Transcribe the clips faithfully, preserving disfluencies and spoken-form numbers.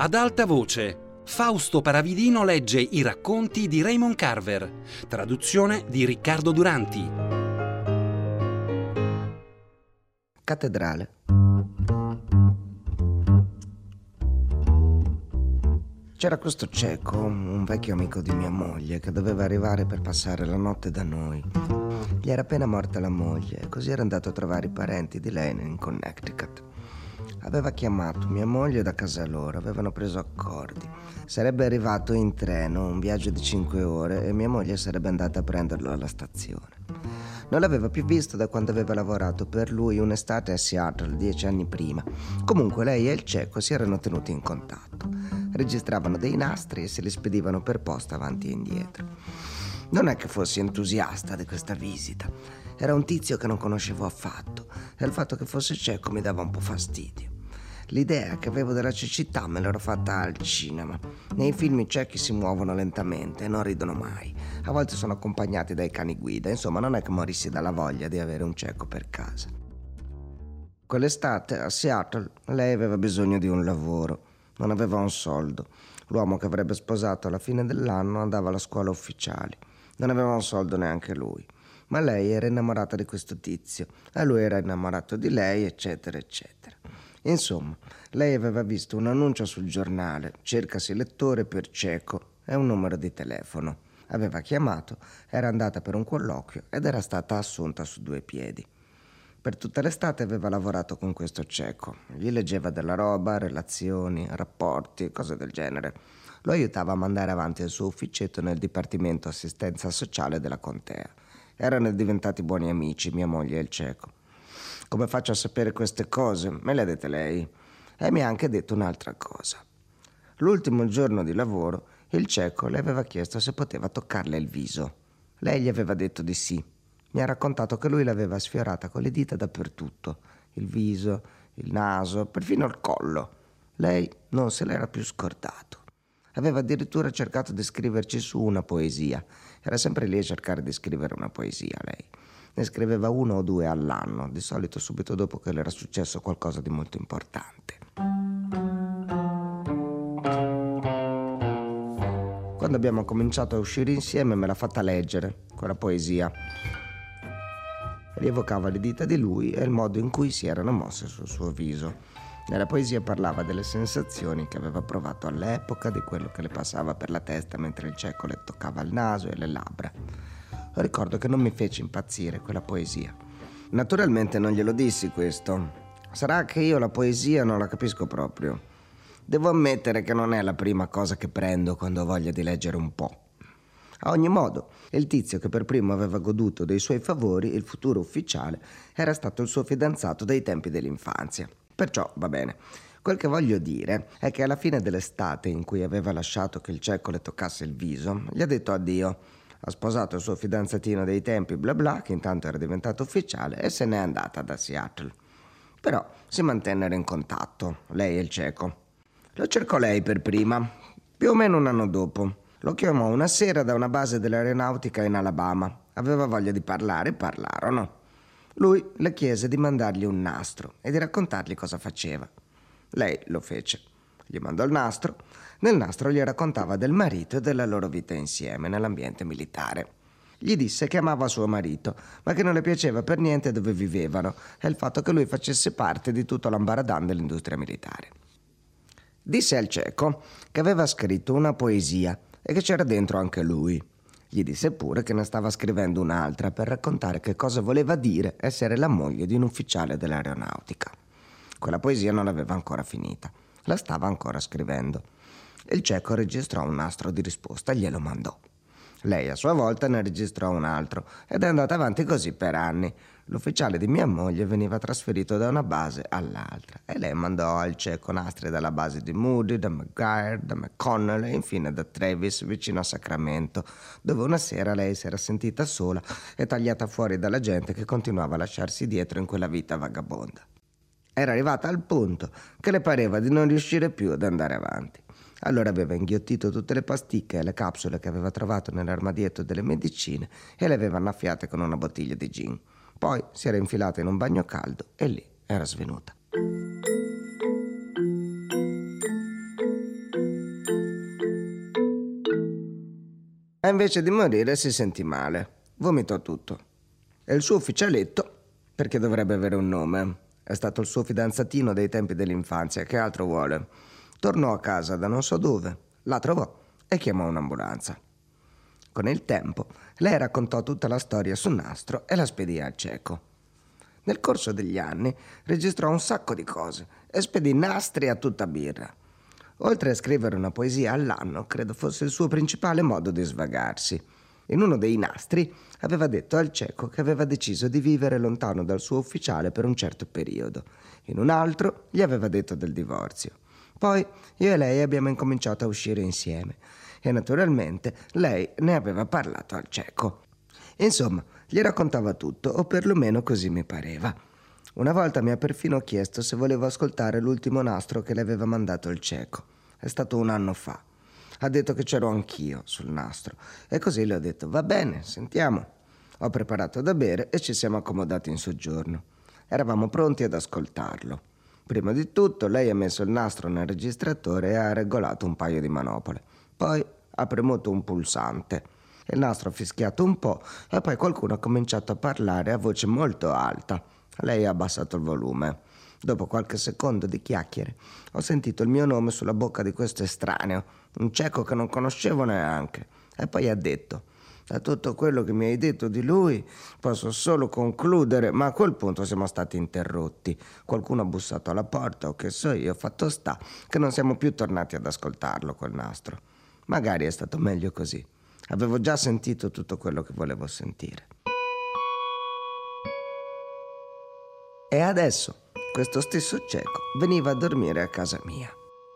Ad alta voce, Fausto Paravidino legge i racconti di Raymond Carver, traduzione di Riccardo Duranti. Cattedrale. C'era questo cieco, un vecchio amico di mia moglie, che doveva arrivare per passare la notte da noi. Gli era appena morta la moglie e così era andato a trovare i parenti di lei in Connecticut. Aveva chiamato mia moglie da casa loro, avevano preso accordi. Sarebbe arrivato in treno, un viaggio di cinque ore, e mia moglie sarebbe andata a prenderlo alla stazione. Non l'aveva più visto da quando aveva lavorato per lui un'estate a Seattle dieci anni prima. Comunque lei e il cieco si erano tenuti in contatto. Registravano dei nastri e se li spedivano per posta avanti e indietro. Non è che fossi entusiasta di questa visita. Era un tizio che non conoscevo affatto e il fatto che fosse cieco mi dava un po' fastidio. L'idea che avevo della cecità me l'ero fatta al cinema. Nei film i ciechi si muovono lentamente e non ridono mai. A volte sono accompagnati dai cani guida. Insomma, non è che morissi dalla voglia di avere un cieco per casa. Quell'estate a Seattle lei aveva bisogno di un lavoro. Non aveva un soldo. L'uomo che avrebbe sposato alla fine dell'anno andava alla scuola ufficiale. Non aveva un soldo neanche lui. Ma lei era innamorata di questo tizio e lui era innamorato di lei, eccetera, eccetera. Insomma, lei aveva visto un annuncio sul giornale, cercasi lettore per cieco, e un numero di telefono. Aveva chiamato, era andata per un colloquio ed era stata assunta su due piedi. Per tutta l'estate aveva lavorato con questo cieco. Gli leggeva della roba, relazioni, rapporti, cose del genere. Lo aiutava a mandare avanti il suo ufficetto nel Dipartimento Assistenza Sociale della Contea. Erano diventati buoni amici, mia moglie e il cieco. Come faccio a sapere queste cose? Me le ha dette lei. E mi ha anche detto un'altra cosa. L'ultimo giorno di lavoro, il cieco le aveva chiesto se poteva toccarle il viso. Lei gli aveva detto di sì. Mi ha raccontato che lui l'aveva sfiorata con le dita dappertutto. Il viso, il naso, perfino il collo. Lei non se l'era più scordato. Aveva addirittura cercato di scriverci su una poesia. Era sempre lì a cercare di scrivere una poesia, lei. Ne scriveva uno o due all'anno, di solito subito dopo che le era successo qualcosa di molto importante. Quando abbiamo cominciato a uscire insieme me l'ha fatta leggere, quella poesia. Rievocava le dita di lui e il modo in cui si erano mosse sul suo viso. Nella poesia parlava delle sensazioni che aveva provato all'epoca, di quello che le passava per la testa mentre il cieco le toccava il naso e le labbra. Ricordo che non mi fece impazzire quella poesia. Naturalmente non glielo dissi questo. Sarà che io la poesia non la capisco proprio. Devo ammettere che non è la prima cosa che prendo quando ho voglia di leggere un po'. A ogni modo, il tizio che per primo aveva goduto dei suoi favori, il futuro ufficiale, era stato il suo fidanzato dai tempi dell'infanzia. Perciò va bene. Quel che voglio dire è che alla fine dell'estate in cui aveva lasciato che il cieco le toccasse il viso, gli ha detto addio. Ha sposato il suo fidanzatino dei tempi bla bla, che intanto era diventato ufficiale, e se n'è andata da Seattle. Però si mantennero in contatto, lei e il cieco. Lo cercò lei per prima, più o meno un anno dopo. Lo chiamò una sera da una base dell'aeronautica in Alabama. Aveva voglia di parlare e parlarono. Lui le chiese di mandargli un nastro e di raccontargli cosa faceva. Lei lo fece. Gli mandò il nastro. Nel nastro gli raccontava del marito e della loro vita insieme nell'ambiente militare. Gli disse che amava suo marito, ma che non le piaceva per niente dove vivevano e il fatto che lui facesse parte di tutto l'ambaradan dell'industria militare. Disse al cieco che aveva scritto una poesia e che c'era dentro anche lui. Gli disse pure che ne stava scrivendo un'altra per raccontare che cosa voleva dire essere la moglie di un ufficiale dell'aeronautica. Quella poesia non l'aveva ancora finita, la stava ancora scrivendo. Il cieco registrò un nastro di risposta e glielo mandò. Lei a sua volta ne registrò un altro ed è andata avanti così per anni. L'ufficiale di mia moglie veniva trasferito da una base all'altra e lei mandò al cieco nastri dalla base di Moody, da McGuire, da McConnell e infine da Travis vicino a Sacramento, dove una sera lei si era sentita sola e tagliata fuori dalla gente che continuava a lasciarsi dietro in quella vita vagabonda. Era arrivata al punto che le pareva di non riuscire più ad andare avanti. Allora aveva inghiottito tutte le pasticche e le capsule che aveva trovato nell'armadietto delle medicine e le aveva annaffiate con una bottiglia di gin. Poi si era infilata in un bagno caldo e lì era svenuta. E invece di morire si sentì male. Vomitò tutto. E il suo ufficialetto, perché dovrebbe avere un nome, è stato il suo fidanzatino dei tempi dell'infanzia, che altro vuole, tornò a casa da non so dove, la trovò e chiamò un'ambulanza. Con il tempo, lei raccontò tutta la storia sul nastro e la spedì al cieco. Nel corso degli anni registrò un sacco di cose e spedì nastri a tutta birra. Oltre a scrivere una poesia all'anno, credo fosse il suo principale modo di svagarsi. In uno dei nastri aveva detto al cieco che aveva deciso di vivere lontano dal suo ufficiale per un certo periodo. In un altro gli aveva detto del divorzio. Poi io e lei abbiamo incominciato a uscire insieme e naturalmente lei ne aveva parlato al cieco. Insomma, gli raccontava tutto, o perlomeno così mi pareva. Una volta mi ha perfino chiesto se volevo ascoltare l'ultimo nastro che le aveva mandato il cieco. È stato un anno fa. Ha detto che c'ero anch'io sul nastro e così le ho detto: va bene, sentiamo. Ho preparato da bere e ci siamo accomodati in soggiorno. Eravamo pronti ad ascoltarlo. Prima di tutto lei ha messo il nastro nel registratore e ha regolato un paio di manopole. Poi ha premuto un pulsante. Il nastro ha fischiato un po' e poi qualcuno ha cominciato a parlare a voce molto alta. Lei ha abbassato il volume. Dopo qualche secondo di chiacchiere ho sentito il mio nome sulla bocca di questo estraneo, un cieco che non conoscevo neanche, e poi ha detto: da tutto quello che mi hai detto di lui posso solo concludere, ma a quel punto siamo stati interrotti. Qualcuno ha bussato alla porta o che so io, fatto sta che non siamo più tornati ad ascoltarlo quel nastro. Magari è stato meglio così. Avevo già sentito tutto quello che volevo sentire. E adesso questo stesso cieco veniva a dormire a casa mia.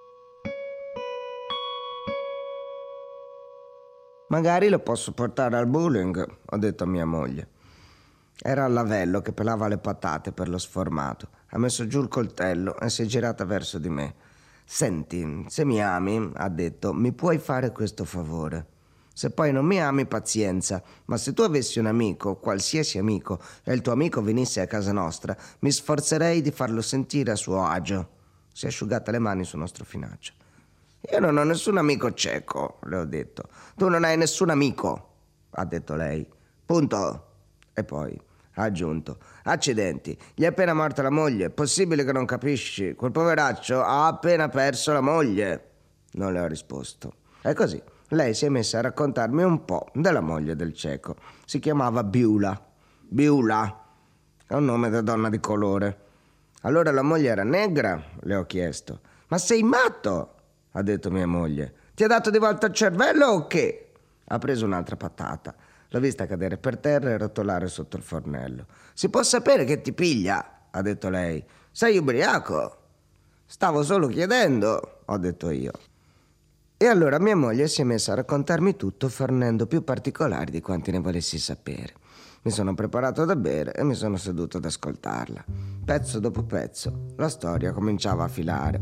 Magari lo posso portare al bowling, ho detto a mia moglie. Era al lavello che pelava le patate per lo sformato. Ha messo giù il coltello e si è girata verso di me. Senti, se mi ami, ha detto, mi puoi fare questo favore. Se poi non mi ami, pazienza, ma se tu avessi un amico, qualsiasi amico, e il tuo amico venisse a casa nostra, mi sforzerei di farlo sentire a suo agio. Si è asciugata le mani sul nostro finaccio. Io non ho nessun amico cieco, le ho detto. Tu non hai nessun amico, ha detto lei. Punto. E poi ha aggiunto: accidenti, gli è appena morta la moglie, possibile che non capisci? Quel poveraccio ha appena perso la moglie. Non le ho risposto. E così lei si è messa a raccontarmi un po' della moglie del cieco. Si chiamava Biula. Biula è un nome da donna di colore. Allora la moglie era negra? Le ho chiesto. Ma sei matto? Ha detto mia moglie. Ti ha dato di volta il cervello o che? Ha preso un'altra patata. L'ho vista cadere per terra e rotolare sotto il fornello. Si può sapere che ti piglia? Ha detto lei. Sei ubriaco? Stavo solo chiedendo, ho detto io. E allora mia moglie si è messa a raccontarmi tutto, fornendo più particolari di quanti ne volessi sapere. Mi sono preparato da bere e mi sono seduto ad ascoltarla. Pezzo dopo pezzo, la storia cominciava a filare.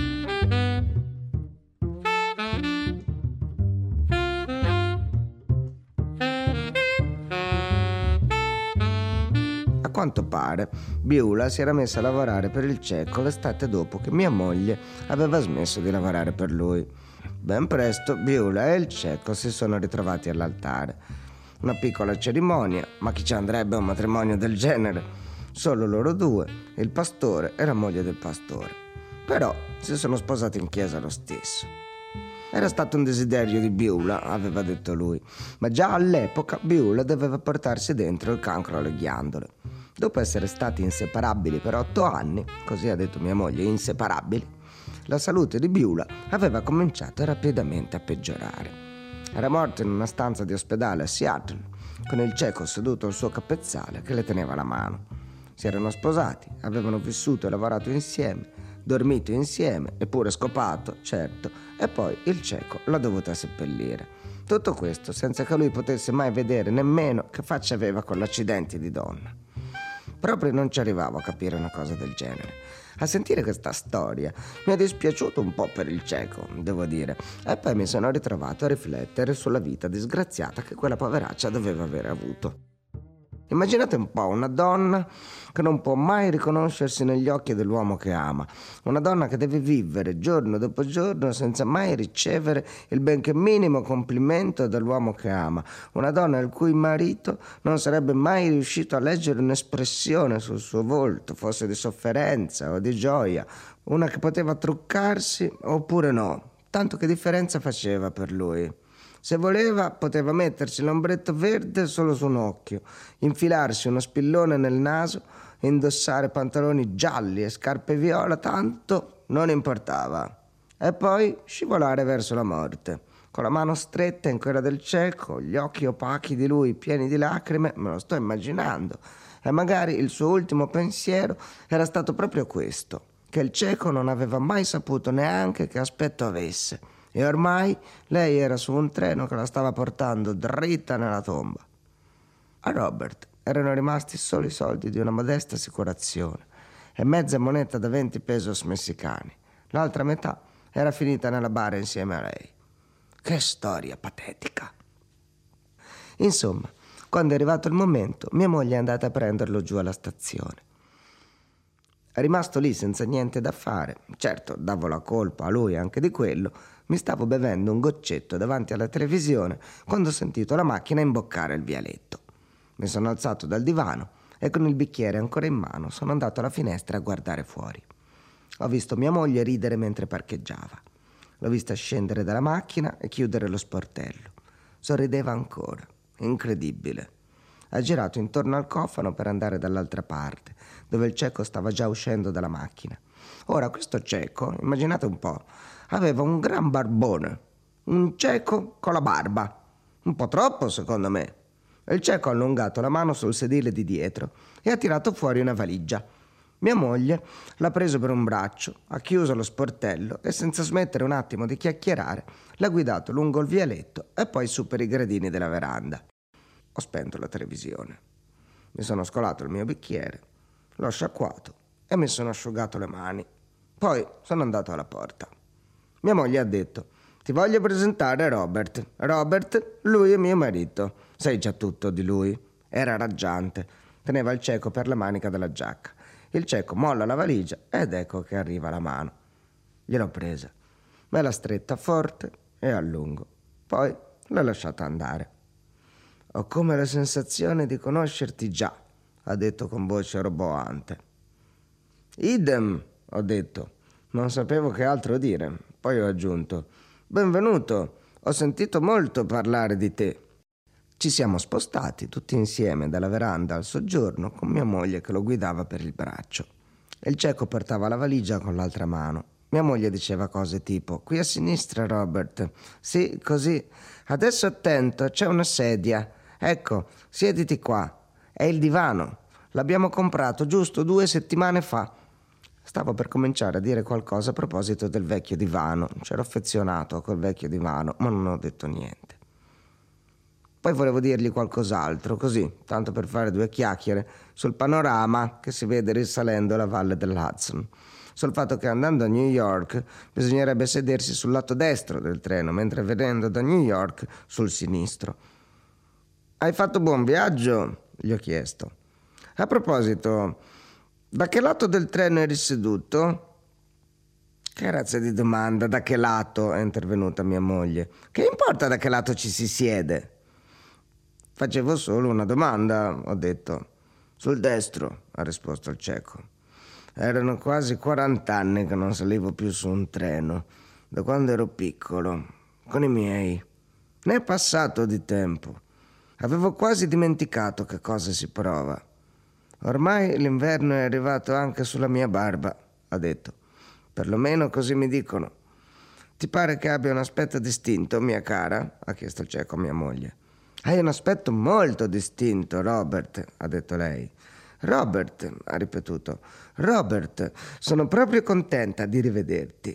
A quanto pare, Biula si era messa a lavorare per il cieco l'estate dopo che mia moglie aveva smesso di lavorare per lui. Ben presto Biula e il cieco si sono ritrovati all'altare. Una piccola cerimonia, ma chi ci andrebbe a un matrimonio del genere? Solo loro due, il pastore e la moglie del pastore. Però si sono sposati in chiesa lo stesso. Era stato un desiderio di Biula, aveva detto lui, ma già all'epoca Biula doveva portarsi dentro il cancro alle ghiandole. Dopo essere stati inseparabili per otto anni, così ha detto mia moglie, inseparabili, la salute di Biula aveva cominciato rapidamente a peggiorare. Era morto in una stanza di ospedale a Seattle, con il cieco seduto al suo capezzale che le teneva la mano. Si erano sposati, avevano vissuto e lavorato insieme, dormito insieme, eppure scopato, certo, e poi il cieco l'ha dovuta seppellire. Tutto questo senza che lui potesse mai vedere nemmeno che faccia aveva con l'accidente di donna. Proprio non ci arrivavo a capire una cosa del genere. A sentire questa storia mi è dispiaciuto un po' per il cieco, devo dire, e poi mi sono ritrovato a riflettere sulla vita disgraziata che quella poveraccia doveva aver avuto. Immaginate un po' una donna che non può mai riconoscersi negli occhi dell'uomo che ama, una donna che deve vivere giorno dopo giorno senza mai ricevere il benché minimo complimento dall'uomo che ama, una donna il cui marito non sarebbe mai riuscito a leggere un'espressione sul suo volto, fosse di sofferenza o di gioia, una che poteva truccarsi oppure no, tanto che differenza faceva per lui. Se voleva, poteva mettersi l'ombretto verde solo su un occhio, infilarsi uno spillone nel naso, indossare pantaloni gialli e scarpe viola, tanto non importava. E poi scivolare verso la morte, con la mano stretta in quella del cieco, gli occhi opachi di lui pieni di lacrime, me lo sto immaginando. E magari il suo ultimo pensiero era stato proprio questo, che il cieco non aveva mai saputo neanche che aspetto avesse. E ormai lei era su un treno che la stava portando dritta nella tomba. A Robert erano rimasti solo i soldi di una modesta assicurazione e mezza moneta da venti pesos messicani. L'altra metà era finita nella bara insieme a lei. Che storia patetica! Insomma, quando è arrivato il momento, mia moglie è andata a prenderlo giù alla stazione. È rimasto lì senza niente da fare. Certo, davo la colpa a lui anche di quello. Mi stavo bevendo un goccetto davanti alla televisione quando ho sentito la macchina imboccare il vialetto. Mi sono alzato dal divano e con il bicchiere ancora in mano sono andato alla finestra a guardare fuori. Ho visto mia moglie ridere mentre parcheggiava. L'ho vista scendere dalla macchina e chiudere lo sportello. Sorrideva ancora. Incredibile. Ha girato intorno al cofano per andare dall'altra parte, dove il cieco stava già uscendo dalla macchina. Ora, questo cieco, immaginate un po', aveva un gran barbone, un cieco con la barba, un po' troppo secondo me. Il cieco ha allungato la mano sul sedile di dietro e ha tirato fuori una valigia. Mia moglie l'ha preso per un braccio, ha chiuso lo sportello e senza smettere un attimo di chiacchierare l'ha guidato lungo il vialetto e poi su per i gradini della veranda. Ho spento la televisione, mi sono scolato il mio bicchiere, l'ho sciacquato e mi sono asciugato le mani. Poi sono andato alla porta. Mia moglie ha detto: ti voglio presentare Robert. Robert, lui è mio marito. Sai già tutto di lui. Era raggiante. Teneva il cieco per la manica della giacca. Il cieco molla la valigia ed ecco che arriva la mano. Gliel'ho presa. Me l'ha stretta forte e a lungo. Poi l'ho lasciata andare. Ho come la sensazione di conoscerti già, ha detto con voce roboante. Idem, ho detto. Non sapevo che altro dire. Poi ho aggiunto: benvenuto, ho sentito molto parlare di te. Ci siamo spostati tutti insieme dalla veranda al soggiorno con mia moglie che lo guidava per il braccio. Il cieco portava la valigia con l'altra mano. Mia moglie diceva cose tipo: qui a sinistra, Robert. Sì, così. Adesso attento, c'è una sedia. Ecco, siediti qua. È il divano. L'abbiamo comprato giusto due settimane fa. Stavo per cominciare a dire qualcosa a proposito del vecchio divano. C'ero affezionato a quel vecchio divano, ma non ho detto niente. Poi volevo dirgli qualcos'altro, così, tanto per fare due chiacchiere, sul panorama che si vede risalendo la valle dell'Hudson. Sul fatto che andando a New York bisognerebbe sedersi sul lato destro del treno, mentre venendo da New York sul sinistro. Hai fatto buon viaggio? Gli ho chiesto. A proposito, da che lato del treno eri seduto? Che razza di domanda, da che lato? È intervenuta mia moglie. Che importa da che lato ci si siede? Facevo solo una domanda, ho detto. Sul destro, ha risposto il cieco. Erano quasi quarant'anni che non salivo più su un treno, da quando ero piccolo, con i miei. Ne è passato di tempo. Avevo quasi dimenticato che cosa si prova. Ormai l'inverno è arrivato anche sulla mia barba, ha detto. Perlomeno così mi dicono. Ti pare che abbia un aspetto distinto, mia cara? Ha chiesto il cieco a mia moglie. Hai un aspetto molto distinto, Robert, ha detto lei. Robert, ha ripetuto. Robert, sono proprio contenta di rivederti.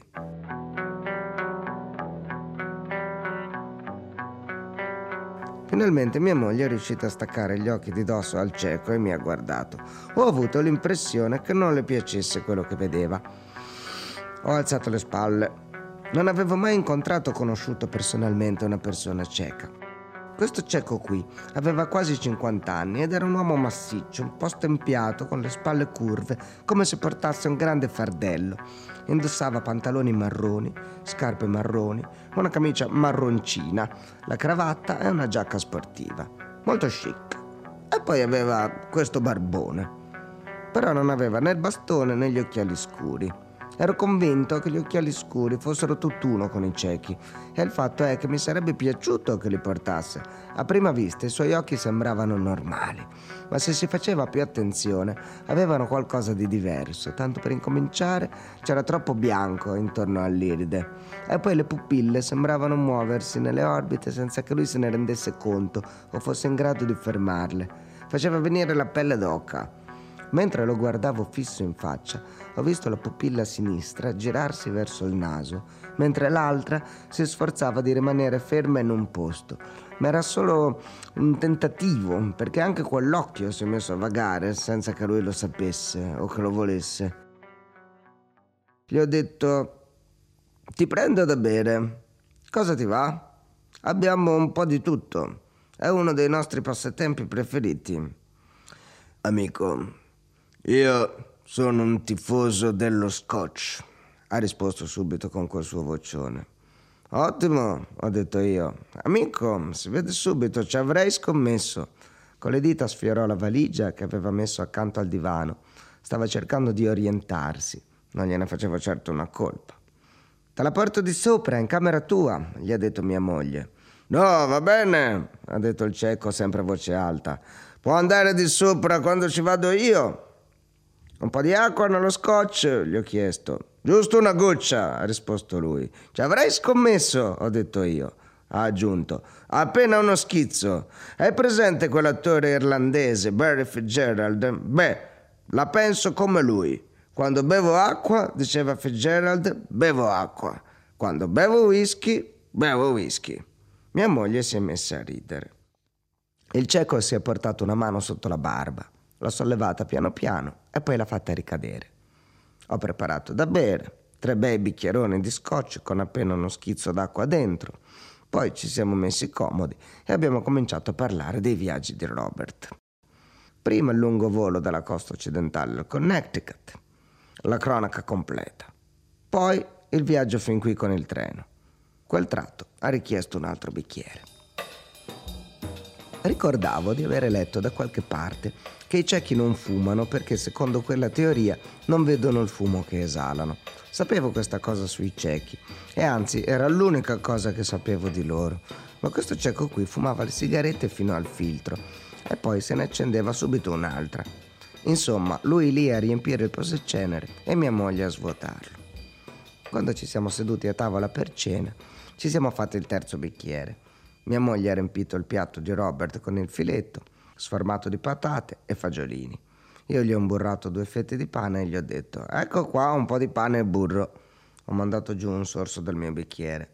Finalmente mia moglie è riuscita a staccare gli occhi di dosso al cieco e mi ha guardato. Ho avuto l'impressione che non le piacesse quello che vedeva. Ho alzato le spalle. Non avevo mai incontrato o conosciuto personalmente una persona cieca. Questo cieco qui aveva quasi cinquanta anni ed era un uomo massiccio, un po' stempiato, con le spalle curve, come se portasse un grande fardello. Indossava pantaloni marroni, scarpe marroni, una camicia marroncina, la cravatta e una giacca sportiva. Molto chic. E poi aveva questo barbone. Però non aveva né il bastone né gli occhiali scuri. Ero convinto che gli occhiali scuri fossero tutt'uno con i ciechi e il fatto è che mi sarebbe piaciuto che li portasse. A prima vista i suoi occhi sembravano normali, ma se si faceva più attenzione avevano qualcosa di diverso. Tanto per incominciare c'era troppo bianco intorno all'iride e poi le pupille sembravano muoversi nelle orbite senza che lui se ne rendesse conto o fosse in grado di fermarle. Faceva venire la pelle d'oca. Mentre lo guardavo fisso in faccia, ho visto la pupilla sinistra girarsi verso il naso, mentre l'altra si sforzava di rimanere ferma in un posto. Ma era solo un tentativo, perché anche quell'occhio si è messo a vagare senza che lui lo sapesse o che lo volesse. Gli ho detto: ti prendo da bere. Cosa ti va? Abbiamo un po' di tutto. È uno dei nostri passatempi preferiti. Amico, io sono un tifoso dello Scotch, ha risposto subito con quel suo vocione. Ottimo, ho detto io. Amico, si vede subito, ci avrei scommesso. Con le dita sfiorò la valigia che aveva messo accanto al divano. Stava cercando di orientarsi. Non gliene facevo certo una colpa. Te la porto di sopra, in camera tua, gli ha detto mia moglie. No, va bene, ha detto il cieco sempre a voce alta. Può andare di sopra quando ci vado io. Un po' di acqua nello Scotch, gli ho chiesto. Giusto una goccia, ha risposto lui. Ci avrei scommesso, ho detto io. Ha aggiunto. Appena uno schizzo. Hai presente quell'attore irlandese, Barry Fitzgerald? Beh, la penso come lui. Quando bevo acqua, diceva Fitzgerald, bevo acqua. Quando bevo whisky, bevo whisky. Mia moglie si è messa a ridere. Il cieco si è portato una mano sotto la barba. L'ho sollevata piano piano e poi l'ha fatta ricadere. Ho preparato da bere, tre bei bicchieroni di scotch con appena uno schizzo d'acqua dentro. Poi ci siamo messi comodi e abbiamo cominciato a parlare dei viaggi di Robert. Prima il lungo volo dalla costa occidentale al Connecticut, la cronaca completa. Poi il viaggio fin qui con il treno. Quel tratto ha richiesto un altro bicchiere. Ricordavo di avere letto da qualche parte che i ciechi non fumano perché secondo quella teoria non vedono il fumo che esalano. Sapevo questa cosa sui ciechi e anzi era l'unica cosa che sapevo di loro. Ma questo cieco qui fumava le sigarette fino al filtro e poi se ne accendeva subito un'altra. Insomma, lui lì a riempire il posacenere e mia moglie a svuotarlo. Quando ci siamo seduti a tavola per cena, ci siamo fatti il terzo bicchiere. Mia moglie ha riempito il piatto di Robert con il filetto, sformato di patate e fagiolini. Io gli ho imburrato due fette di pane e gli ho detto: ecco qua un po' di pane e burro. Ho mandato giù un sorso del mio bicchiere.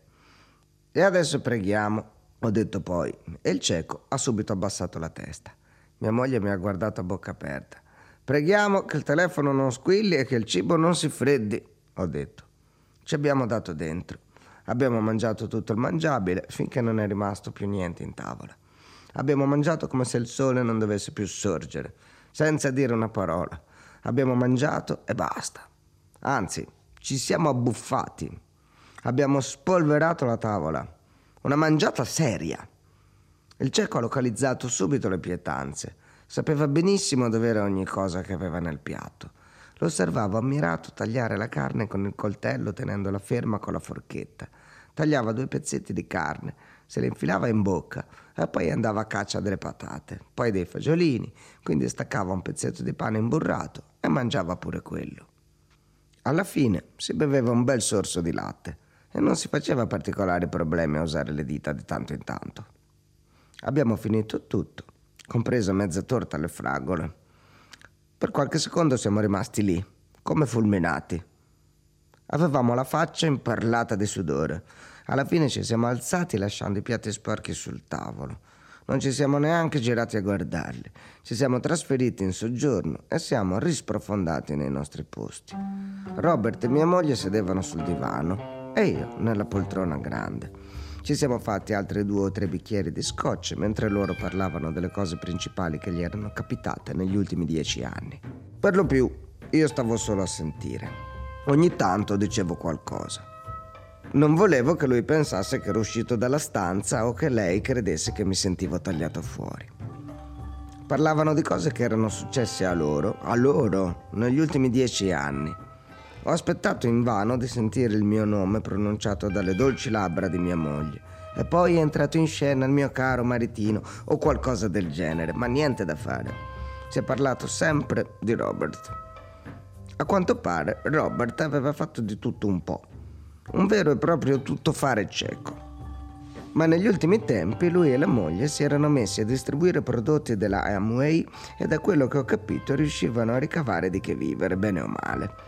E adesso preghiamo, ho detto poi, e il cieco ha subito abbassato la testa. Mia moglie mi ha guardato a bocca aperta. Preghiamo che il telefono non squilli e che il cibo non si freddi, ho detto. Ci abbiamo dato dentro. Abbiamo mangiato tutto il mangiabile finché non è rimasto più niente in tavola. Abbiamo mangiato come se il sole non dovesse più sorgere, senza dire una parola. Abbiamo mangiato e basta. Anzi, ci siamo abbuffati. Abbiamo spolverato la tavola. Una mangiata seria. Il cieco ha localizzato subito le pietanze. Sapeva benissimo dov'era ogni cosa che aveva nel piatto. Lo osservavo ammirato tagliare la carne con il coltello tenendola ferma con la forchetta. Tagliava due pezzetti di carne, se le infilava in bocca e poi andava a caccia delle patate, poi dei fagiolini, quindi staccava un pezzetto di pane imburrato e mangiava pure quello. Alla fine si beveva un bel sorso di latte e non si faceva particolari problemi a usare le dita di tanto in tanto. Abbiamo finito tutto, compresa mezza torta alle fragole. Per qualche secondo siamo rimasti lì, come fulminati. Avevamo la faccia imperlata di sudore. Alla fine ci siamo alzati lasciando i piatti sporchi sul tavolo. Non ci siamo neanche girati a guardarli. Ci siamo trasferiti in soggiorno e siamo risprofondati nei nostri posti. Robert e mia moglie sedevano sul divano e io nella poltrona grande. Ci Ci siamo fatti altri due o tre bicchieri di scotch mentre loro parlavano delle cose principali che gli erano capitate negli ultimi dieci anni. Per lo più, io stavo solo a sentire. Ogni tanto dicevo qualcosa. Non volevo che lui pensasse che ero uscito dalla stanza o che lei credesse che mi sentivo tagliato fuori. Parlavano di cose che erano successe a loro, a loro, negli ultimi dieci anni. Ho aspettato invano di sentire il mio nome pronunciato dalle dolci labbra di mia moglie e poi è entrato in scena il mio caro maritino o qualcosa del genere, ma niente da fare. Si è parlato sempre di Robert. A quanto pare Robert aveva fatto di tutto un po', un vero e proprio tuttofare cieco. Ma negli ultimi tempi lui e la moglie si erano messi a distribuire prodotti della Amway e da quello che ho capito riuscivano a ricavare di che vivere, bene o male.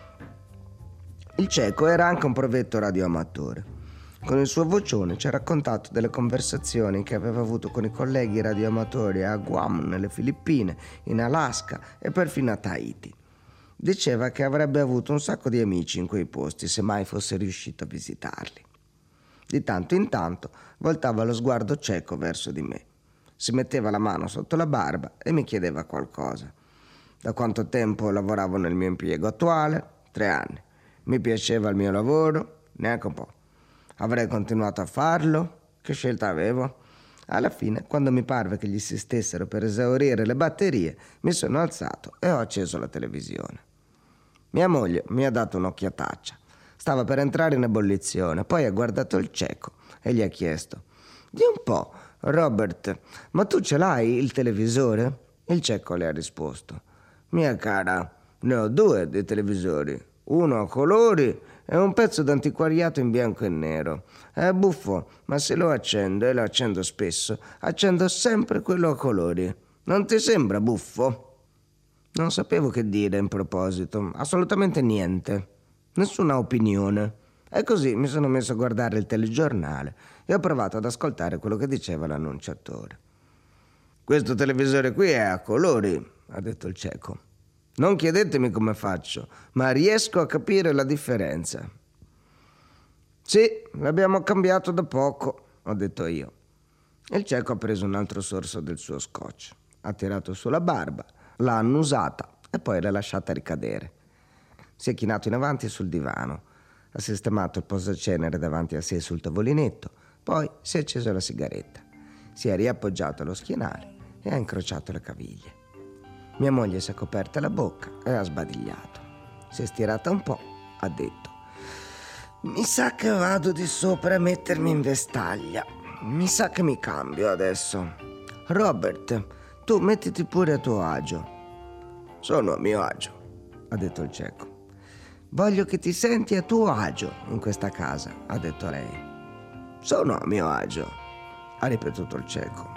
Il cieco era anche un provetto radioamatore. Con il suo vocione ci ha raccontato delle conversazioni che aveva avuto con i colleghi radioamatori a Guam, nelle Filippine, in Alaska e perfino a Tahiti. Diceva che avrebbe avuto un sacco di amici in quei posti se mai fosse riuscito a visitarli. Di tanto in tanto voltava lo sguardo cieco verso di me. Si metteva la mano sotto la barba e mi chiedeva qualcosa. Da quanto tempo lavoravo nel mio impiego attuale? Tre anni. Mi piaceva il mio lavoro? Neanche un po'. Avrei continuato a farlo? Che scelta avevo? Alla fine, quando mi parve che gli si stessero per esaurire le batterie, mi sono alzato e ho acceso la televisione. Mia moglie mi ha dato un'occhiataccia. Stava per entrare in ebollizione, poi ha guardato il cieco e gli ha chiesto: «Di un po', Robert, ma tu ce l'hai il televisore?» Il cieco le ha risposto: «Mia cara, ne ho due di televisori. Uno a colori e un pezzo d'antiquariato in bianco e nero. È buffo, ma se lo accendo, e lo accendo spesso, accendo sempre quello a colori. Non ti sembra buffo?» Non sapevo che dire in proposito, assolutamente niente, nessuna opinione. E così mi sono messo a guardare il telegiornale e ho provato ad ascoltare quello che diceva l'annunciatore. «Questo televisore qui è a colori», ha detto il cieco. «Non chiedetemi come faccio, ma riesco a capire la differenza». «Sì, l'abbiamo cambiato da poco», ho detto io. Il cieco ha preso un altro sorso del suo scotch, ha tirato sulla barba, l'ha annusata e poi l'ha lasciata ricadere. Si è chinato in avanti sul divano, ha sistemato il posacenere davanti a sé sul tavolinetto, poi si è acceso la sigaretta, si è riappoggiato allo schienale e ha incrociato le caviglie. Mia moglie si è coperta la bocca e ha sbadigliato. Si è stirata un po', ha detto: «Mi sa che vado di sopra a mettermi in vestaglia. Mi sa che mi cambio adesso. Robert, tu mettiti pure a tuo agio». «Sono a mio agio», ha detto il cieco. «Voglio che ti senti a tuo agio in questa casa», ha detto lei. «Sono a mio agio», ha ripetuto il cieco.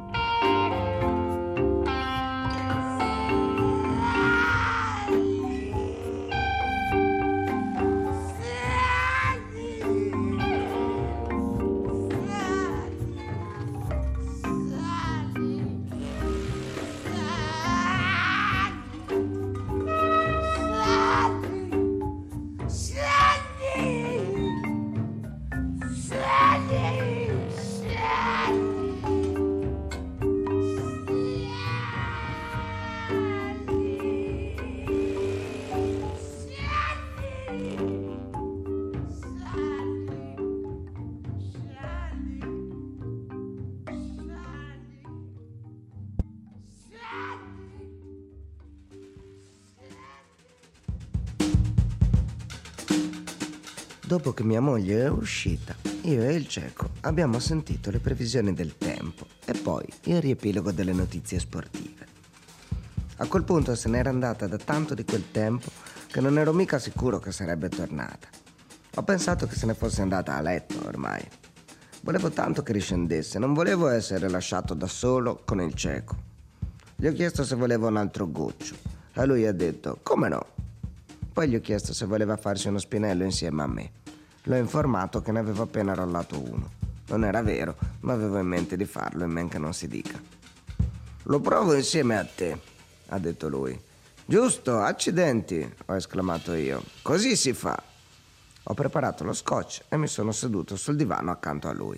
Dopo che mia moglie è uscita, io e il cieco abbiamo sentito le previsioni del tempo e poi il riepilogo delle notizie sportive. A quel punto se n'era andata da tanto di quel tempo che non ero mica sicuro che sarebbe tornata. Ho pensato che se ne fosse andata a letto ormai. Volevo tanto che riscendesse, non volevo essere lasciato da solo con il cieco. Gli ho chiesto se voleva un altro goccio e lui ha detto come no. Poi gli ho chiesto se voleva farsi uno spinello insieme a me. L'ho informato che ne avevo appena rollato uno. Non era vero, ma avevo in mente di farlo, in men che non si dica. «Lo provo insieme a te», ha detto lui. «Giusto, accidenti», ho esclamato io. «Così si fa». Ho preparato lo scotch e mi sono seduto sul divano accanto a lui.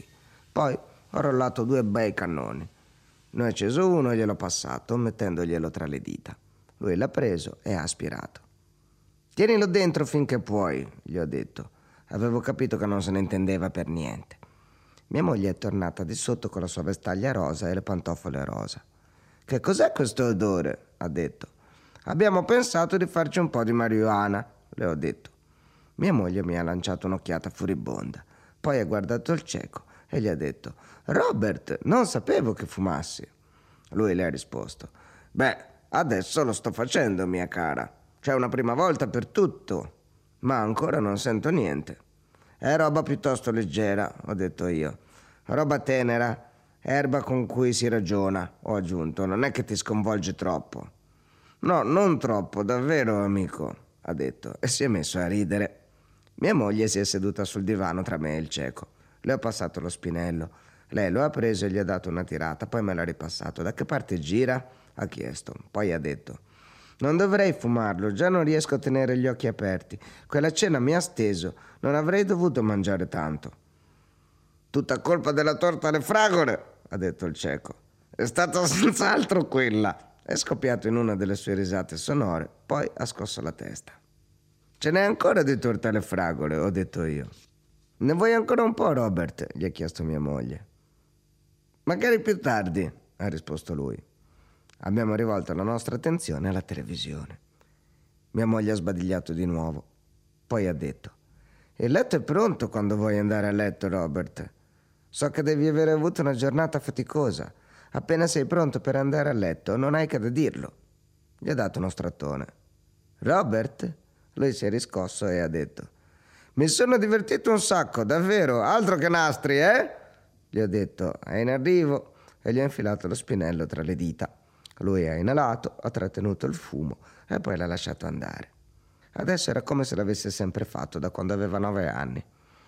Poi ho rollato due bei cannoni. Ne ho acceso uno e gliel'ho passato, mettendoglielo tra le dita. Lui l'ha preso e ha aspirato. «Tienilo dentro finché puoi», gli ho detto. Avevo capito che non se ne intendeva per niente. Mia moglie è tornata di sotto con la sua vestaglia rosa e le pantofole rosa. «Che cos'è questo odore?» ha detto. «Abbiamo pensato di farci un po' di marijuana», le ho detto. Mia moglie mi ha lanciato un'occhiata furibonda. Poi ha guardato il cieco e gli ha detto: «Robert, non sapevo che fumassi». Lui le ha risposto: «Beh, adesso lo sto facendo, mia cara. C'è una prima volta per tutto, ma ancora non sento niente». «È roba piuttosto leggera», ho detto io. «Roba tenera, erba con cui si ragiona», ho aggiunto. «Non è che ti sconvolge troppo». «No, non troppo, davvero, amico», ha detto, e si è messo a ridere. Mia moglie si è seduta sul divano tra me e il cieco. Le ho passato lo spinello. Lei lo ha preso e gli ha dato una tirata, poi me l'ha ripassato. «Da che parte gira?» ha chiesto. Poi ha detto: «Non dovrei fumarlo, già non riesco a tenere gli occhi aperti. Quella cena mi ha steso, non avrei dovuto mangiare tanto». «Tutta colpa della torta alle fragole», ha detto il cieco. «È stata senz'altro quella». È scoppiato in una delle sue risate sonore, poi ha scosso la testa. «Ce n'è ancora di torta alle fragole», ho detto io. «Ne vuoi ancora un po', Robert?» gli ha chiesto mia moglie. «Magari più tardi», ha risposto lui. Abbiamo rivolto la nostra attenzione alla televisione. Mia moglie ha sbadigliato di nuovo. Poi ha detto: «Il letto è pronto quando vuoi andare a letto, Robert. So che devi aver avuto una giornata faticosa. Appena sei pronto per andare a letto, non hai che da dirlo». Gli ha dato uno strattone. «Robert?» Lui si è riscosso e ha detto: «Mi sono divertito un sacco, davvero, altro che nastri, eh?» Gli ho detto: «È in arrivo», e gli ho infilato lo spinello tra le dita. Lui ha inalato, ha trattenuto il fumo e poi l'ha lasciato andare. Adesso era come se l'avesse sempre fatto da quando aveva nove anni.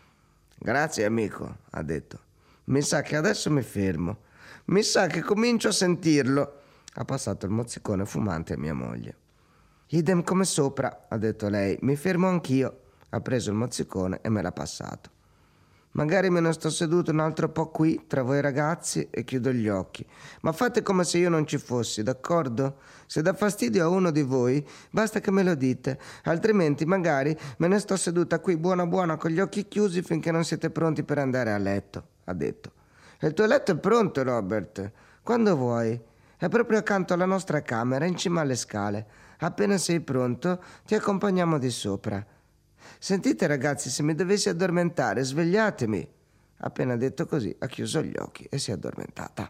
«Grazie, amico», ha detto. «Mi sa che adesso mi fermo. Mi sa che comincio a sentirlo». Ha passato il mozzicone fumante a mia moglie. «Idem come sopra», ha detto lei. «Mi fermo anch'io». Ha preso il mozzicone e me l'ha passato. «Magari me ne sto seduto un altro po' qui, tra voi ragazzi, e chiudo gli occhi. Ma fate come se io non ci fossi, d'accordo? Se dà fastidio a uno di voi, basta che me lo dite. Altrimenti, magari, me ne sto seduta qui buona buona con gli occhi chiusi finché non siete pronti per andare a letto», ha detto. «E il tuo letto è pronto, Robert. Quando vuoi. È proprio accanto alla nostra camera, in cima alle scale. Appena sei pronto, ti accompagniamo di sopra. Sentite, ragazzi, se mi dovessi addormentare, svegliatemi». Appena detto così, ha chiuso gli occhi e si è addormentata.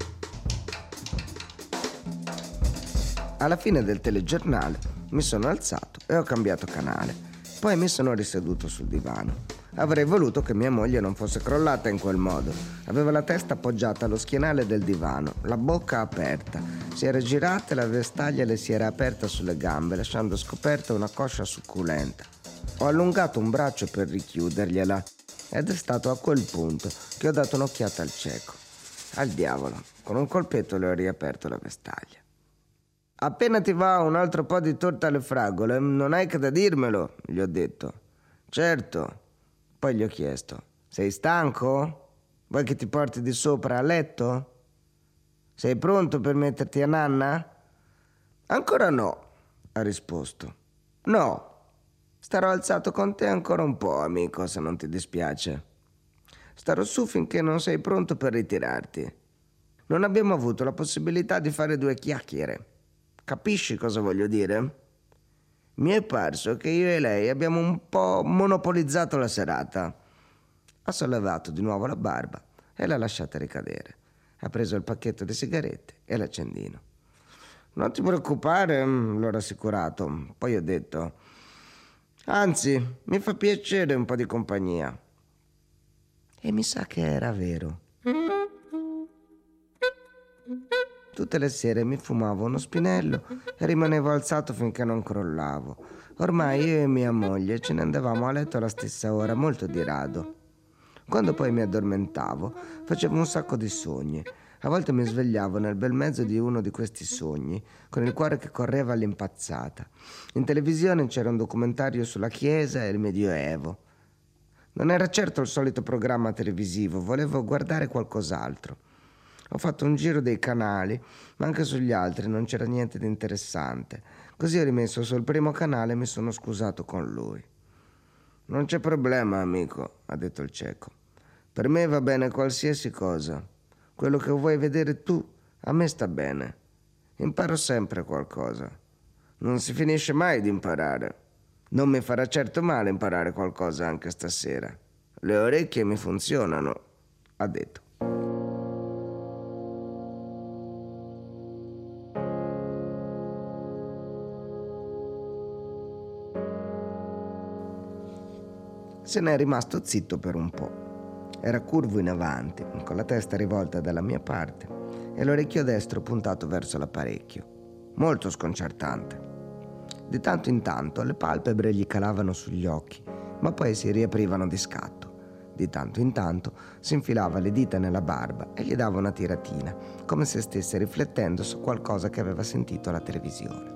Alla fine del telegiornale mi sono alzato e ho cambiato canale. Poi mi sono riseduto sul divano. Avrei voluto che mia moglie non fosse crollata in quel modo. Aveva la testa appoggiata allo schienale del divano, la bocca aperta. Si era girata e la vestaglia le si era aperta sulle gambe, lasciando scoperta una coscia succulenta. Ho allungato un braccio per richiudergliela ed è stato a quel punto che ho dato un'occhiata al cieco. Al diavolo, con un colpetto le ho riaperto la vestaglia. «Appena ti va un altro po' di torta alle fragole, non hai che da dirmelo», gli ho detto. «Certo». Poi gli ho chiesto: «Sei stanco? Vuoi che ti porti di sopra a letto? Sei pronto per metterti a nanna?» «Ancora no», ha risposto. «No. Starò alzato con te ancora un po', amico, se non ti dispiace. Starò su finché non sei pronto per ritirarti. Non abbiamo avuto la possibilità di fare due chiacchiere. Capisci cosa voglio dire? Mi è parso che io e lei abbiamo un po' monopolizzato la serata». Ha sollevato di nuovo la barba e l'ha lasciata ricadere. Ha preso il pacchetto di sigarette e l'accendino. «Non ti preoccupare», l'ho rassicurato. Poi ho detto: «Anzi, mi fa piacere un po' di compagnia». E mi sa che era vero. Tutte le sere mi fumavo uno spinello e rimanevo alzato finché non crollavo. Ormai io e mia moglie ce ne andavamo a letto alla stessa ora, molto di rado. Quando poi mi addormentavo, facevo un sacco di sogni. A volte mi svegliavo nel bel mezzo di uno di questi sogni, con il cuore che correva all'impazzata. In televisione c'era un documentario sulla Chiesa e il Medioevo. Non era certo il solito programma televisivo, volevo guardare qualcos'altro. Ho fatto un giro dei canali, ma anche sugli altri non c'era niente di interessante. Così ho rimesso sul primo canale e mi sono scusato con lui. «Non c'è problema, amico», ha detto il cieco. «Per me va bene qualsiasi cosa. Quello che vuoi vedere tu, a me sta bene. Imparo sempre qualcosa. Non si finisce mai di imparare. Non mi farà certo male imparare qualcosa anche stasera. Le orecchie mi funzionano», ha detto. Se n'è rimasto zitto per un po'. Era curvo in avanti, con la testa rivolta dalla mia parte e l'orecchio destro puntato verso l'apparecchio. Molto sconcertante. Di tanto in tanto le palpebre gli calavano sugli occhi, ma poi si riaprivano di scatto. Di tanto in tanto si infilava le dita nella barba e gli dava una tiratina, come se stesse riflettendo su qualcosa che aveva sentito alla televisione.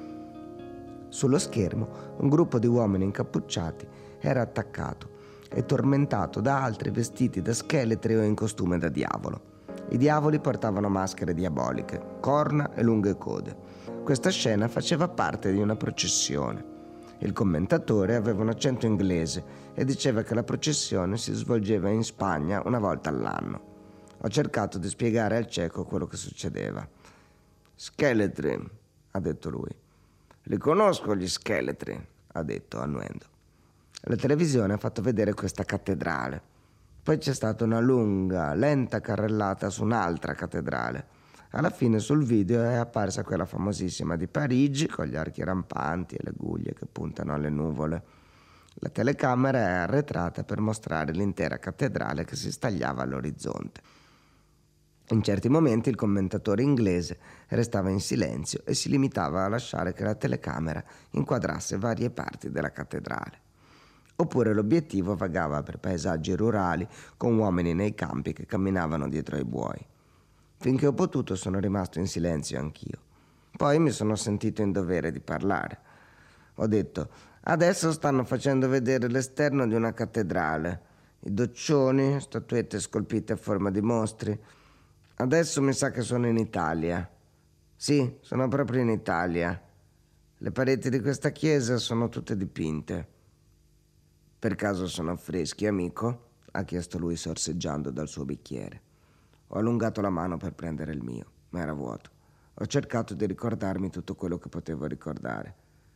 Sullo schermo un gruppo di uomini incappucciati era attaccato e tormentato da altri vestiti da scheletri o in costume da diavolo. I diavoli portavano maschere diaboliche, corna e lunghe code. Questa scena faceva parte di una processione. Il commentatore aveva un accento inglese e diceva che la processione si svolgeva in Spagna una volta all'anno. Ho cercato di spiegare al cieco quello che succedeva. «Scheletri», ha detto lui. «Li conosco gli scheletri», ha detto annuendo. La televisione ha fatto vedere questa cattedrale. Poi c'è stata una lunga, lenta carrellata su un'altra cattedrale. Alla fine sul video è apparsa quella famosissima di Parigi con gli archi rampanti e le guglie che puntano alle nuvole. La telecamera è arretrata per mostrare l'intera cattedrale che si stagliava all'orizzonte. In certi momenti il commentatore inglese restava in silenzio e si limitava a lasciare che la telecamera inquadrasse varie parti della cattedrale. Oppure l'obiettivo vagava per paesaggi rurali con uomini nei campi che camminavano dietro ai buoi. Finché ho potuto sono rimasto in silenzio anch'io. Poi mi sono sentito in dovere di parlare. Ho detto: adesso stanno facendo vedere l'esterno di una cattedrale. I doccioni, statuette scolpite a forma di mostri. Adesso mi sa che sono in Italia. Sì, sono proprio in Italia. Le pareti di questa chiesa sono tutte dipinte. Per caso sono affreschi, amico? Ha chiesto lui sorseggiando dal suo bicchiere. Ho allungato la mano per prendere il mio, ma era vuoto. Ho cercato di ricordarmi tutto quello che potevo ricordare.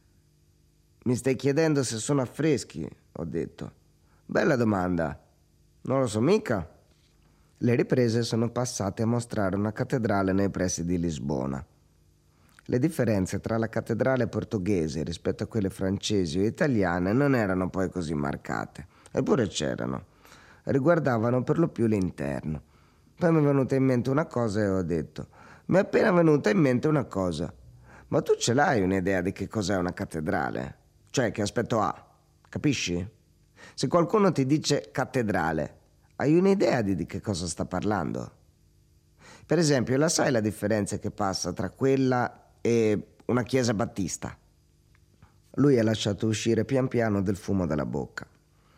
Mi stai chiedendo se sono affreschi? Ho detto. Bella domanda. Non lo so mica. Le riprese sono passate a mostrare una cattedrale nei pressi di Lisbona. Le differenze tra la cattedrale portoghese rispetto a quelle francesi o italiane non erano poi così marcate, eppure c'erano. Riguardavano per lo più l'interno. Poi mi è venuta in mente una cosa e ho detto: mi è appena venuta in mente una cosa. Ma tu ce l'hai un'idea di che cos'è una cattedrale? Cioè, che aspetto ha? Capisci? Se qualcuno ti dice cattedrale, hai un'idea di, di che cosa sta parlando? Per esempio, la sai la differenza che passa tra quella e una chiesa battista? Lui ha lasciato uscire pian piano del fumo dalla bocca.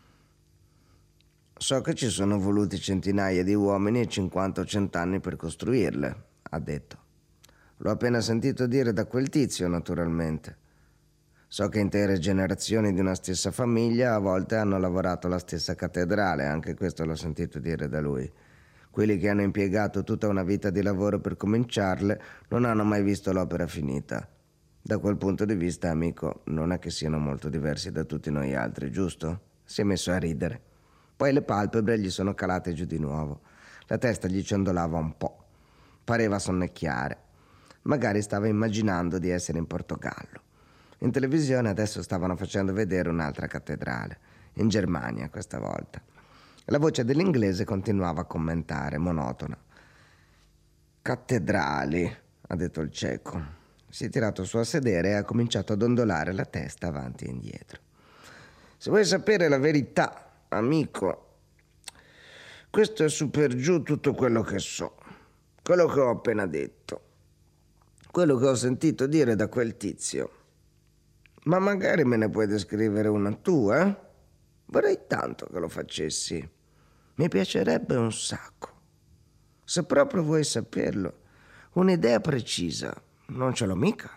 So che ci sono voluti centinaia di uomini e cinquanta o cento anni per costruirle, ha detto. L'ho appena sentito dire da quel tizio, naturalmente. So che intere generazioni di una stessa famiglia a volte hanno lavorato alla stessa cattedrale, anche questo l'ho sentito dire da lui. Quelli che hanno impiegato tutta una vita di lavoro per cominciarle non hanno mai visto l'opera finita. Da quel punto di vista, amico, non è che siano molto diversi da tutti noi altri, giusto? Si è messo a ridere. Poi le palpebre gli sono calate giù di nuovo. La testa gli ciondolava un po'. Pareva sonnecchiare. Magari stava immaginando di essere in Portogallo. In televisione adesso stavano facendo vedere un'altra cattedrale, in Germania questa volta. La voce dell'inglese continuava a commentare, monotona. Cattedrali, ha detto il cieco. Si è tirato su a sedere e ha cominciato a dondolare la testa avanti e indietro. Se vuoi sapere la verità, amico, questo è su per giù tutto quello che so, quello che ho appena detto, quello che ho sentito dire da quel tizio. Ma magari me ne puoi descrivere una tu, eh? Vorrei tanto che lo facessi. Mi piacerebbe un sacco. Se proprio vuoi saperlo, un'idea precisa non ce l'ho mica.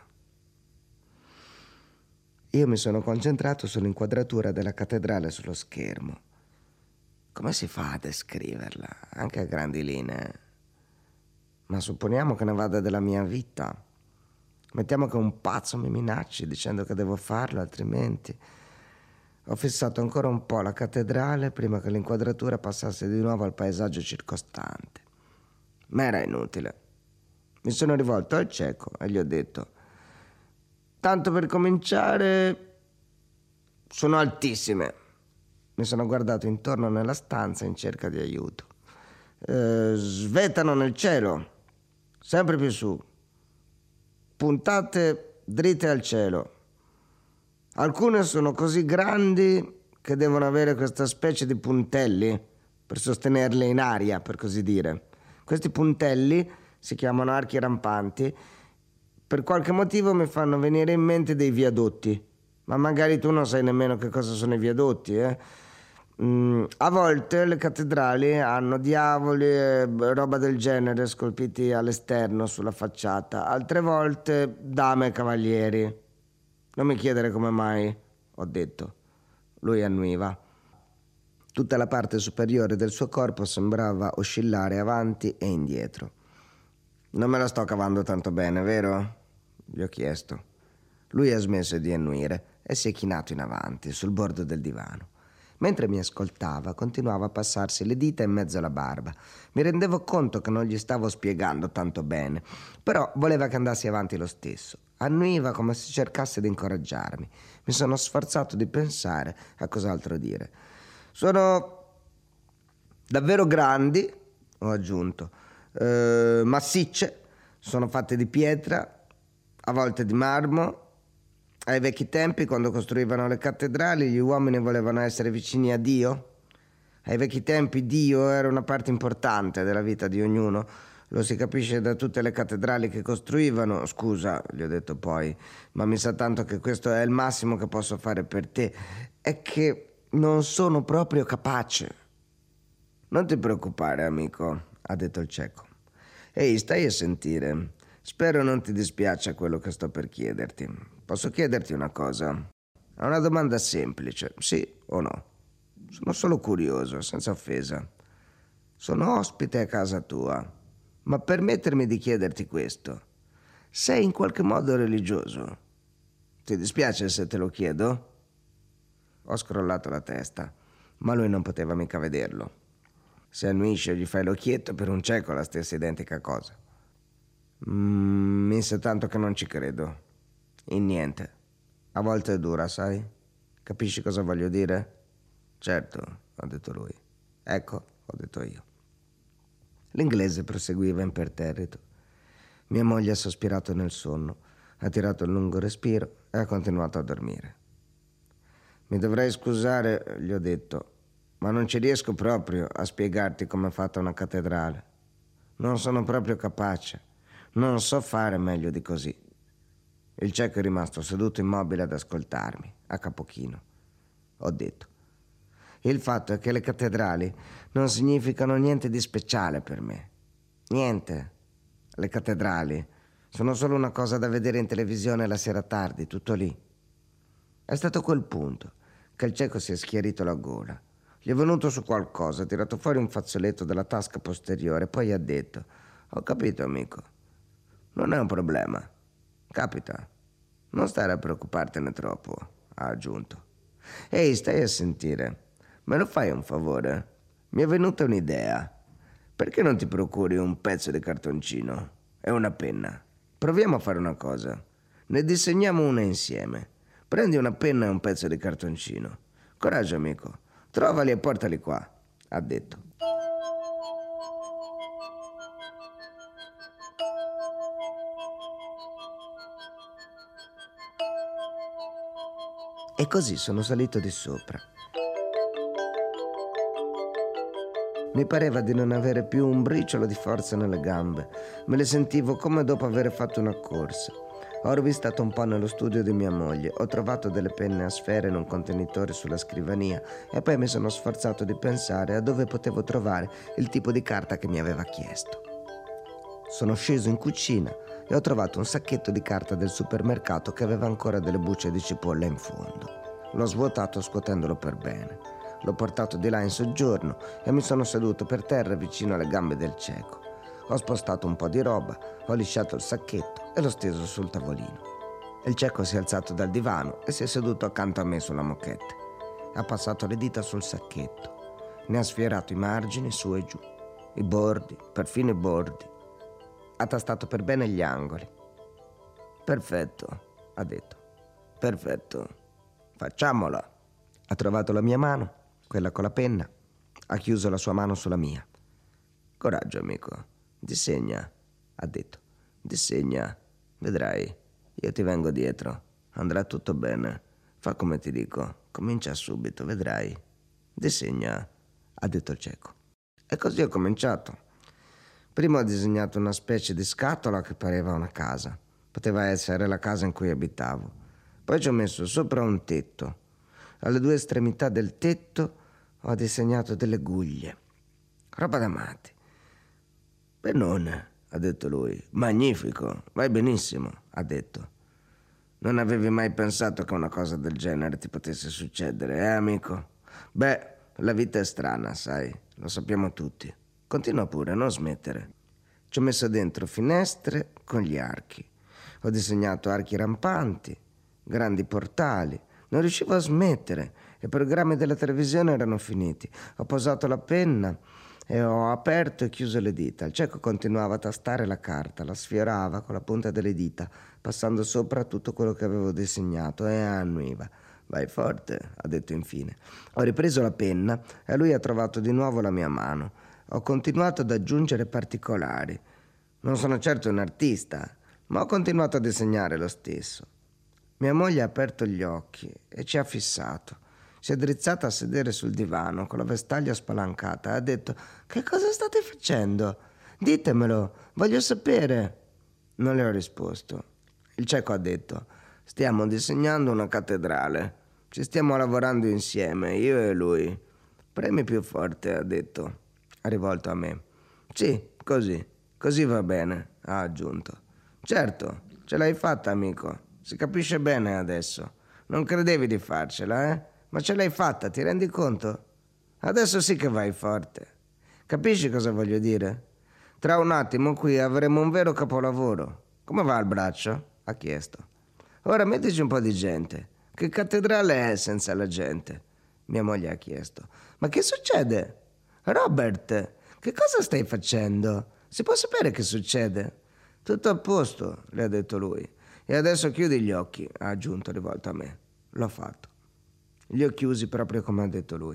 Io mi sono concentrato sull'inquadratura della cattedrale sullo schermo. Come si fa a descriverla, anche a grandi linee? Ma supponiamo che ne vada della mia vita. Mettiamo che un pazzo mi minacci dicendo che devo farlo, altrimenti... Ho fissato ancora un po' la cattedrale prima che l'inquadratura passasse di nuovo al paesaggio circostante. Ma era inutile. Mi sono rivolto al cieco e gli ho detto: tanto per cominciare, sono altissime. Mi sono guardato intorno nella stanza in cerca di aiuto. Eh, svetano nel cielo, sempre più su, puntate dritte al cielo. Alcune sono così grandi che devono avere questa specie di puntelli per sostenerle in aria, per così dire. Questi puntelli si chiamano archi rampanti. Per qualche motivo mi fanno venire in mente dei viadotti, ma magari tu non sai nemmeno che cosa sono i viadotti, eh? Mm, a volte le cattedrali hanno diavoli e roba del genere scolpiti all'esterno sulla facciata, altre volte dame e cavalieri. Non mi chiedere come mai, ho detto. Lui annuiva. Tutta la parte superiore del suo corpo sembrava oscillare avanti e indietro. Non me la sto cavando tanto bene, vero? Gli ho chiesto. Lui ha smesso di annuire e si è chinato in avanti, sul bordo del divano. Mentre mi ascoltava, continuava a passarsi le dita in mezzo alla barba. Mi rendevo conto che non gli stavo spiegando tanto bene, però voleva che andassi avanti lo stesso. Annuiva come se cercasse di incoraggiarmi. Mi sono sforzato di pensare a cos'altro dire. Sono davvero grandi, ho aggiunto, eh, massicce, sono fatte di pietra, a volte di marmo. Ai vecchi tempi, quando costruivano le cattedrali, gli uomini volevano essere vicini a Dio. Ai vecchi tempi Dio era una parte importante della vita di ognuno. Lo si capisce da tutte le cattedrali che costruivano. Scusa, gli ho detto poi, ma mi sa tanto che questo è il massimo che posso fare per te. È che non sono proprio capace. Non ti preoccupare, amico, ha detto il cieco. Ehi, stai a sentire. Spero non ti dispiaccia quello che sto per chiederti. Posso chiederti una cosa? È una domanda semplice, sì o no? Sono solo curioso, senza offesa. Sono ospite a casa tua, ma permettermi di chiederti questo. Sei in qualche modo religioso? Ti dispiace se te lo chiedo? Ho scrollato la testa, ma lui non poteva mica vederlo. Se annuisce o gli fai l'occhietto, per un cieco è la stessa identica cosa. Mm, mi sa tanto che non ci credo. In niente. A volte è dura, sai? Capisci cosa voglio dire? Certo, ha detto lui. Ecco, ho detto io. L'inglese proseguiva imperterrito. Mia moglie ha sospirato nel sonno, ha tirato un lungo respiro e ha continuato a dormire. Mi dovrei scusare, gli ho detto, ma non ci riesco proprio a spiegarti come è fatta una cattedrale. Non sono proprio capace. Non so fare meglio di così. Il cieco è rimasto seduto immobile ad ascoltarmi, a capo chino. Ho detto: il fatto è che le cattedrali non significano niente di speciale per me. Niente. Le cattedrali sono solo una cosa da vedere in televisione la sera tardi, tutto lì. È stato a quel punto che il cieco si è schiarito la gola. Gli è venuto su qualcosa, ha tirato fuori un fazzoletto dalla tasca posteriore, poi ha detto: ho capito, amico. Non è un problema. Capita. Non stare a preoccupartene troppo, ha aggiunto. Ehi, stai a sentire. Me lo fai un favore? Mi è venuta un'idea. Perché non ti procuri un pezzo di cartoncino e una penna? Proviamo a fare una cosa. Ne disegniamo una insieme. Prendi una penna e un pezzo di cartoncino. Coraggio, amico. Trovali e portali qua, ha detto. E così sono salito di sopra. Mi pareva di non avere più un briciolo di forza nelle gambe. Me le sentivo come dopo aver fatto una corsa. Ho rivistato un po' nello studio di mia moglie, ho trovato delle penne a sfere in un contenitore sulla scrivania e poi mi sono sforzato di pensare a dove potevo trovare il tipo di carta che mi aveva chiesto. Sono sceso in cucina e ho trovato un sacchetto di carta del supermercato che aveva ancora delle bucce di cipolla in fondo. L'ho svuotato scuotendolo per bene. L'ho portato di là in soggiorno e mi sono seduto per terra vicino alle gambe del cieco. Ho spostato un po' di roba, ho lisciato il sacchetto e l'ho steso sul tavolino. Il cieco si è alzato dal divano e si è seduto accanto a me sulla moquette. Ha passato le dita sul sacchetto. Ne ha sfiorato i margini su e giù, i bordi, perfino i bordi. Ha tastato per bene gli angoli. Perfetto, ha detto. Perfetto. Facciamola. Ha trovato la mia mano, quella con la penna. Ha chiuso la sua mano sulla mia. Coraggio, amico. Disegna, ha detto. Disegna. Vedrai, io ti vengo dietro. Andrà tutto bene. Fa come ti dico. Comincia subito, vedrai. Disegna, ha detto il cieco. E così ho cominciato. Prima ho disegnato una specie di scatola che pareva una casa. Poteva essere la casa in cui abitavo. Poi ci ho messo sopra un tetto. Alle due estremità del tetto ho disegnato delle guglie. Roba da matti. Benone, ha detto lui. Magnifico, vai benissimo, ha detto. Non avevi mai pensato che una cosa del genere ti potesse succedere, eh, amico? Beh, la vita è strana, sai, lo sappiamo tutti. Continua pure, non smettere. Ci ho messo dentro finestre con gli archi. Ho disegnato archi rampanti, grandi portali. Non riuscivo a smettere. I programmi della televisione erano finiti. Ho posato la penna e ho aperto e chiuso le dita. Il cieco continuava a tastare la carta, la sfiorava con la punta delle dita, passando sopra tutto quello che avevo disegnato e annuiva. Vai forte, ha detto infine. Ho ripreso la penna e lui ha trovato di nuovo la mia mano. Ho continuato ad aggiungere particolari. Non sono certo un artista, ma ho continuato a disegnare lo stesso. Mia moglie ha aperto gli occhi e ci ha fissato. Si è drizzata a sedere sul divano con la vestaglia spalancata e ha detto: «Che cosa state facendo? Ditemelo, voglio sapere». Non le ho risposto. Il cieco ha detto: «Stiamo disegnando una cattedrale. Ci stiamo lavorando insieme, io e lui». «Premi più forte», ha detto. Ha rivolto a me. «Sì, così, così va bene», ha aggiunto. «Certo, ce l'hai fatta, amico. Si capisce bene adesso. Non credevi di farcela, eh? Ma ce l'hai fatta, ti rendi conto? Adesso sì che vai forte. Capisci cosa voglio dire? Tra un attimo qui avremo un vero capolavoro. Come va il braccio?» ha chiesto. «Ora mettici un po' di gente. Che cattedrale è senza la gente?» Mia moglie ha chiesto. «Ma che succede? Robert, che cosa stai facendo? Si può sapere che succede?» «Tutto a posto», le ha detto lui. «E adesso chiudi gli occhi», ha aggiunto rivolto a me. L'ho fatto. Li ho chiusi proprio come ha detto lui.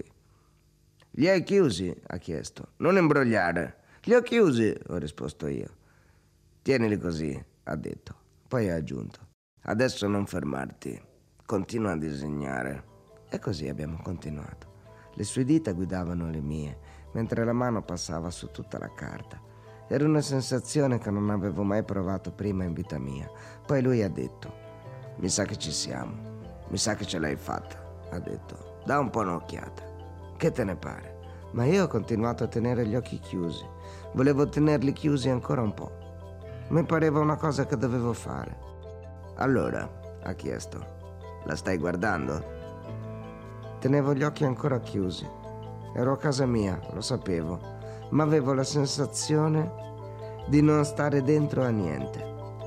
«Li hai chiusi?» ha chiesto. «Non imbrogliare». «Li ho chiusi», ho risposto io. «Tienili così», ha detto. Poi ha aggiunto: «Adesso non fermarti. Continua a disegnare». E così abbiamo continuato. Le sue dita guidavano le mie, mentre la mano passava su tutta la carta. Era una sensazione che non avevo mai provato prima in vita mia. Poi lui ha detto: «Mi sa che ci siamo. Mi sa che ce l'hai fatta», ha detto. «Da un po' un'occhiata. Che te ne pare?» Ma io ho continuato a tenere gli occhi chiusi. Volevo tenerli chiusi ancora un po'. Mi pareva una cosa che dovevo fare. «Allora», ha chiesto, «la stai guardando?» Tenevo gli occhi ancora chiusi. Ero a casa mia, lo sapevo, ma avevo la sensazione di non stare dentro a niente.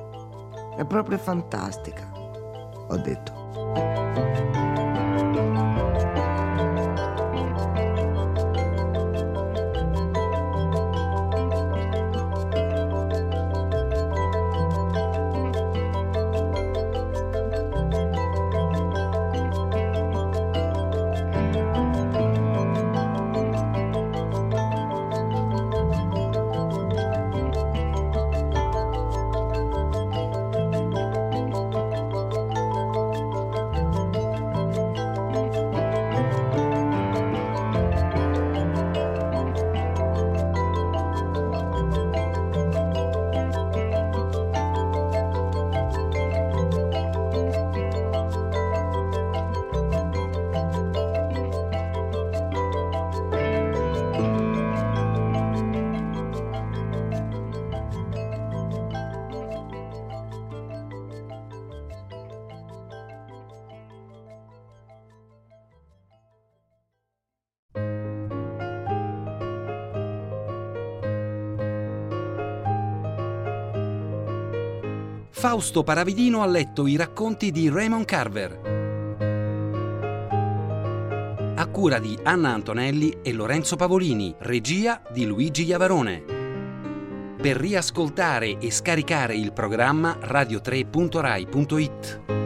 «È proprio fantastica», ho detto. Fausto Paravidino ha letto i racconti di Raymond Carver, a cura di Anna Antonelli e Lorenzo Pavolini, regia di Luigi Iavarone. Per riascoltare e scaricare il programma radio tre punto rai punto it.